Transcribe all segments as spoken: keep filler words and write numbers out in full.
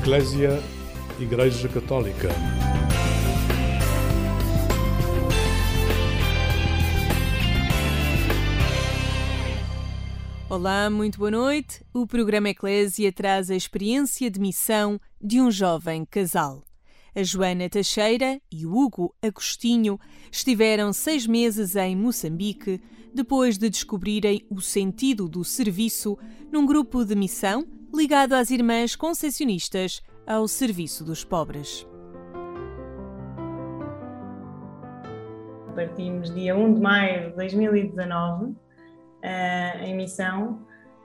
Eclésia, Igreja Católica. Olá, muito boa noite. O programa Eclésia traz a experiência de missão de um jovem casal. A Joana Teixeira e o Hugo Agostinho estiveram seis meses em Moçambique depois de descobrirem o sentido do serviço num grupo de missão ligado às Irmãs Conceicionistas ao serviço dos pobres. Partimos dia primeiro de maio de dois mil e dezanove, uh, em missão.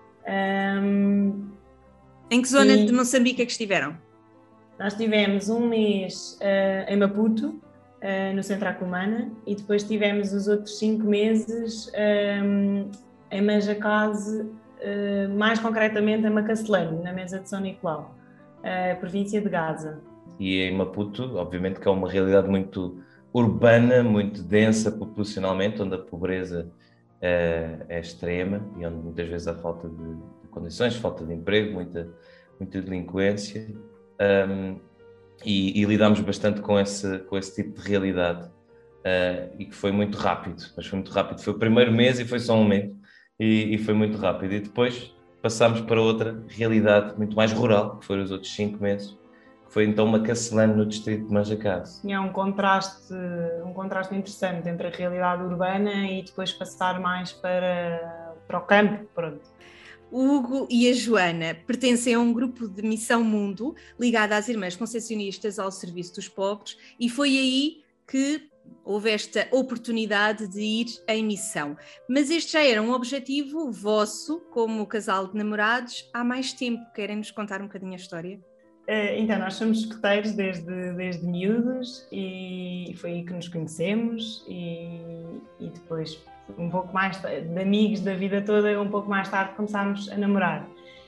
Um, em que zona e... de Moçambique é que estiveram? Nós tivemos um mês uh, em Maputo, uh, no Centro Acumana, e depois tivemos os outros cinco meses um, em Manjacaze, uh, mais concretamente em Macacelane, na mesa de São Nicolau, uh, província de Gaza. E em Maputo, obviamente que é uma realidade muito urbana, muito densa populacionalmente, onde a pobreza uh, é extrema e onde muitas vezes há falta de, de condições, falta de emprego, muita, muita delinquência. Um, e, e lidámos bastante com esse, com esse tipo de realidade uh, e que foi muito rápido, mas foi muito rápido, foi o primeiro mês e foi só um mês e, e foi muito rápido, e depois passámos para outra realidade muito mais rural, que foram os outros cinco meses, que foi então Macacelane, no distrito de Manjacaze. Tinha um contraste, um contraste interessante entre a realidade urbana e depois passar mais para, para o campo, pronto. O Hugo e a Joana pertencem a um grupo de Missão Mundo ligado às Irmãs Conceicionistas ao serviço dos pobres, e foi aí que houve esta oportunidade de ir em missão. Mas este já era um objetivo vosso, como casal de namorados, há mais tempo. Querem-nos contar um bocadinho a história? Então, nós somos escoteiros desde, desde miúdos e foi aí que nos conhecemos e, e depois... um pouco mais de amigos da vida toda, um pouco mais tarde começámos a namorar.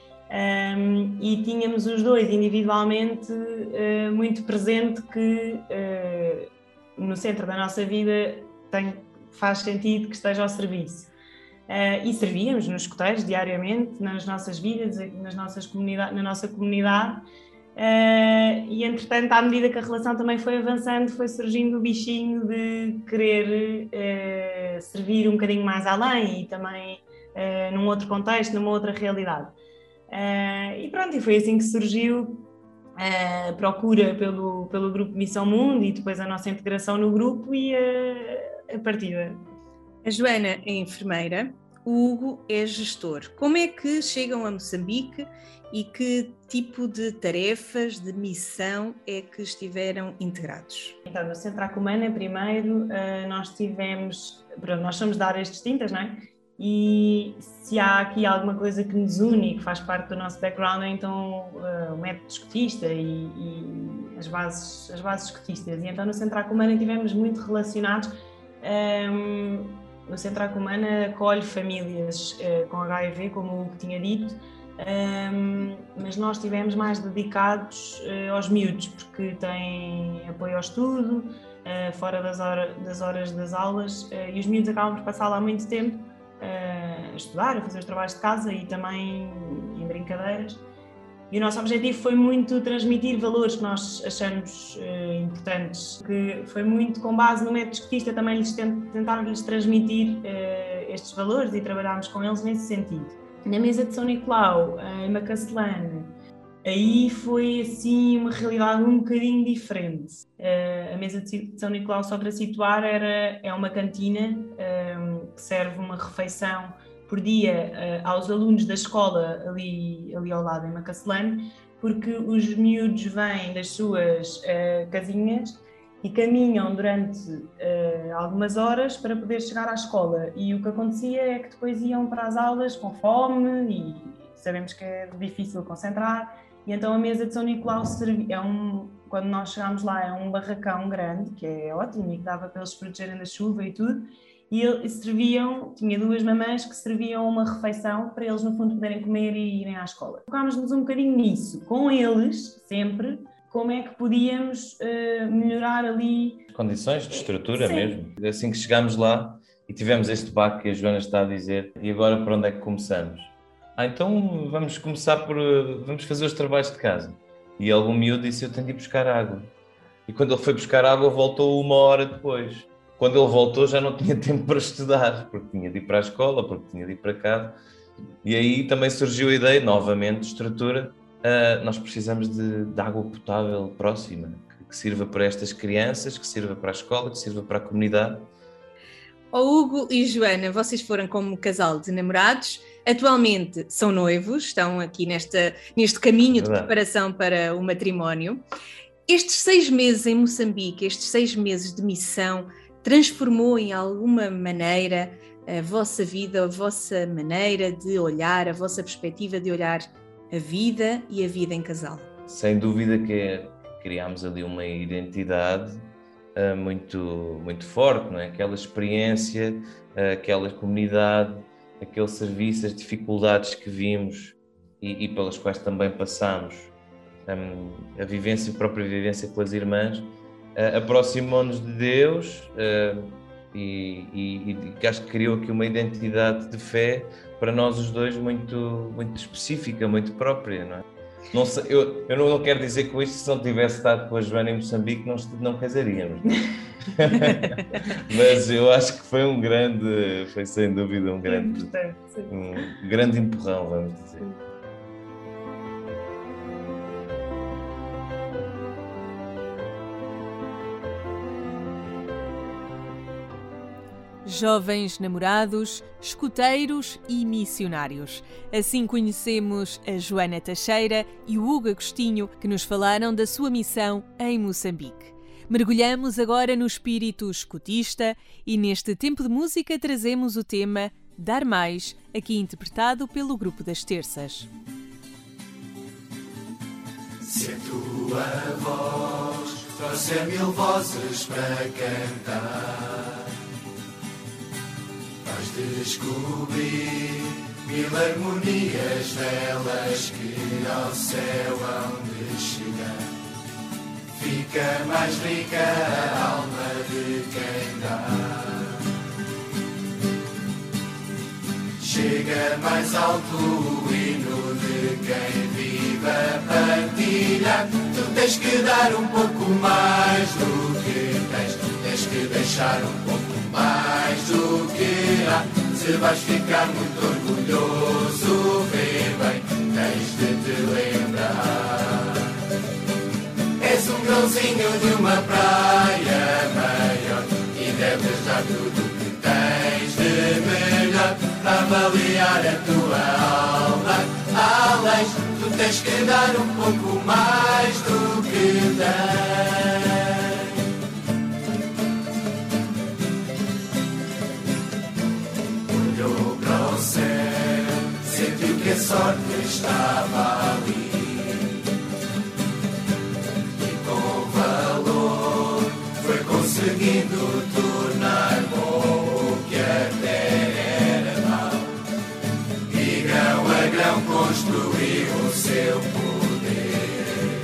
Um, e tínhamos os dois individualmente uh, muito presente que uh, no centro da nossa vida tem, faz sentido que esteja ao serviço. Uh, e servíamos nos escoteiros diariamente, nas nossas vidas, nas nossas comunidade, na nossa comunidade. Uh, e entretanto, à medida que a relação também foi avançando, foi surgindo o bichinho de querer uh, servir um bocadinho mais além e também uh, num outro contexto, numa outra realidade. Uh, e pronto, e foi assim que surgiu a procura pelo, pelo grupo Missão Mundo e depois a nossa integração no grupo e a, a partida. A Joana é enfermeira, o Hugo é gestor. Como é que chegam a Moçambique e que tipo de tarefas, de missão é que estiveram integrados? Então, no Centro Acumana, primeiro, nós tivemos, nós somos de áreas distintas, não é? E se há aqui alguma coisa que nos une e que faz parte do nosso background, é então o método escotista e, e as bases, as bases escotistas. E então no Centro Acumana estivemos muito relacionados. Um, o Centro Acumana acolhe famílias uh, com H I V, como o Hugo tinha dito, um, mas nós estivemos mais dedicados uh, aos miúdos, porque têm apoio ao estudo, uh, fora das, hora, das horas das aulas, uh, e os miúdos acabam por passar lá muito tempo a estudar, a fazer os trabalhos de casa e também em brincadeiras. E o nosso objetivo foi muito transmitir valores que nós achamos uh, importantes, que foi muito com base no método escotista também lhes tentar-lhes transmitir uh, estes valores e trabalharmos com eles nesse sentido. Na mesa de São Nicolau, em Macacelane, aí foi assim uma realidade um bocadinho diferente. Uh, a mesa de São Nicolau, só para situar, era, é uma cantina um, que serve uma refeição por dia uh, aos alunos da escola ali, ali ao lado em Macacelane, porque os miúdos vêm das suas uh, casinhas e caminham durante uh, algumas horas para poder chegar à escola. E o que acontecia é que depois iam para as aulas com fome e sabemos que é difícil concentrar. E então a mesa de São Nicolau, é um, quando nós chegámos lá, é um barracão grande, que é ótimo e que dava para eles se protegerem da chuva e tudo. E eles serviam, tinha duas mamães que serviam uma refeição para eles no fundo poderem comer e irem à escola. Focámos-nos um bocadinho nisso, com eles, sempre, como é que podíamos uh, melhorar ali... Condições de estrutura. Sim. Mesmo. Assim que chegámos lá e tivemos este baque que a Joana está a dizer, e agora por onde é que começamos? Ah, então vamos começar por, vamos fazer os trabalhos de casa. e algum miúdo disse: eu tenho de ir buscar água. E quando ele foi buscar água, voltou uma hora depois. Quando ele voltou, já não tinha tempo para estudar, porque tinha de ir para a escola, porque tinha de ir para casa. E aí também surgiu a ideia, novamente, de estrutura. Uh, nós precisamos de, de água potável próxima, que, que sirva para estas crianças, que sirva para a escola, que sirva para a comunidade. Oh, Hugo e Joana, vocês foram como casal de namorados, atualmente são noivos, estão aqui nesta, neste caminho de preparação para o matrimónio. Estes seis meses em Moçambique, estes seis meses de missão, transformou em alguma maneira a vossa vida, a vossa maneira de olhar, a vossa perspectiva de olhar a vida e a vida em casal? Sem dúvida que criámos ali uma identidade Uh, muito, muito forte, não é? Aquela experiência, uh, aquela comunidade, aquele serviço, as dificuldades que vimos e, e pelas quais também passamos, um, a vivência, a própria vivência com as irmãs, uh, aproximou-nos de Deus uh, e, e, e acho que criou aqui uma identidade de fé para nós os dois muito, muito específica, muito própria, não é? Não sei, eu, eu não quero dizer com isto que se não tivesse estado com a Joana em Moçambique não, não casaríamos. Mas eu acho que foi um grande, foi sem dúvida um grande, um grande empurrão, vamos dizer. Jovens namorados, escuteiros e missionários. Assim conhecemos a Joana Teixeira e o Hugo Agostinho, que nos falaram da sua missão em Moçambique. Mergulhamos agora no espírito escutista e neste tempo de música trazemos o tema Dar Mais, aqui interpretado pelo Grupo das Terças. Se a tua voz trouxer mil vozes para cantar, vais descobrir mil harmonias belas que ao céu hão de chegar. Fica mais rica a alma de quem dá. Chega mais alto o hino de quem vive a partilhar. Tu tens que dar um pouco mais do que tens, tens que deixar um pouco mais do que há. Se vais ficar muito orgulhoso, vê bem, tens de te lembrar. És um grãozinho de uma praia maior e deves dar tudo o que tens de melhor para avaliar a tua alma. Além, tu tens que dar um pouco mais do que tens. Sentiu que a sorte estava ali e com valor foi conseguindo tornar bom o que até era mau. E grão a grão construiu o seu poder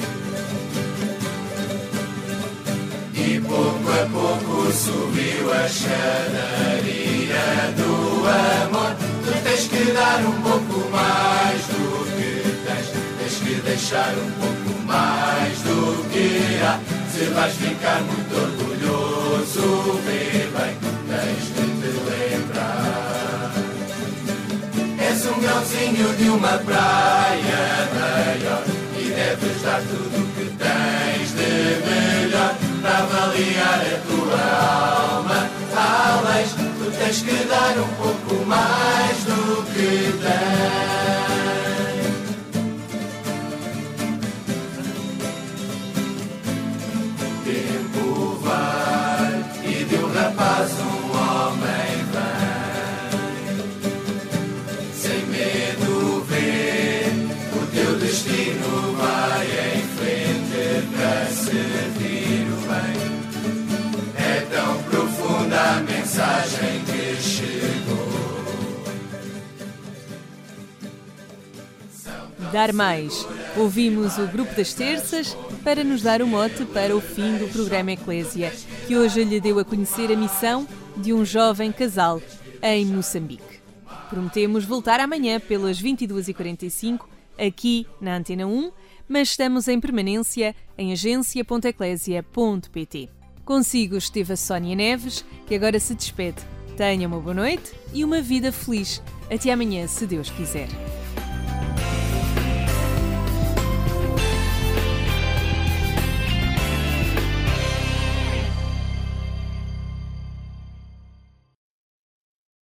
e pouco a pouco subiu a escadaria do amor. Tu tens que dar um pouco mais do que tens, tens que deixar um pouco mais do que há. Se vais ficar muito orgulhoso, vê bem, tens de te lembrar. És um grãozinho de uma praia maior e deves dar tudo o que tens de melhor para avaliar a tua alma. Além, tu tens que dar um pouco mais do que tens. O tempo vai e de um rapaz um homem vem. Sem medo vê, o teu destino vai em frente para servir o bem. É tão profunda a mensagem que chegou. Dar mais. Ouvimos o Grupo das Terças para nos dar o mote para o fim do programa Eclésia, que hoje lhe deu a conhecer a missão de um jovem casal em Moçambique. Prometemos voltar amanhã pelas vinte e duas e quarenta e cinco aqui na Antena um, mas estamos em permanência em agência ponto eclésia ponto pt. Consigo esteve a Sónia Neves, que agora se despede. Tenha uma boa noite e uma vida feliz. Até amanhã, se Deus quiser.